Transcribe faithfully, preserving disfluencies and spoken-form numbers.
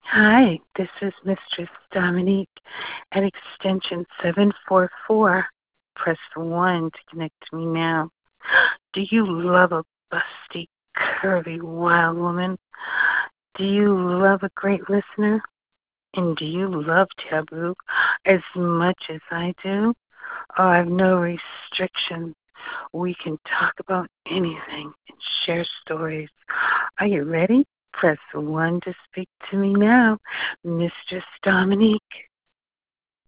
Hi, this is Mistress Dominique at extension seven four four. Press one to connect to me now. Do you love a busty, curvy, wild woman? Do you love a great listener? And do you love taboo as much as I do? Oh, I have no restrictions. We can talk about anything and share stories. Are you ready? Press one to speak to me now, Mistress Dominique.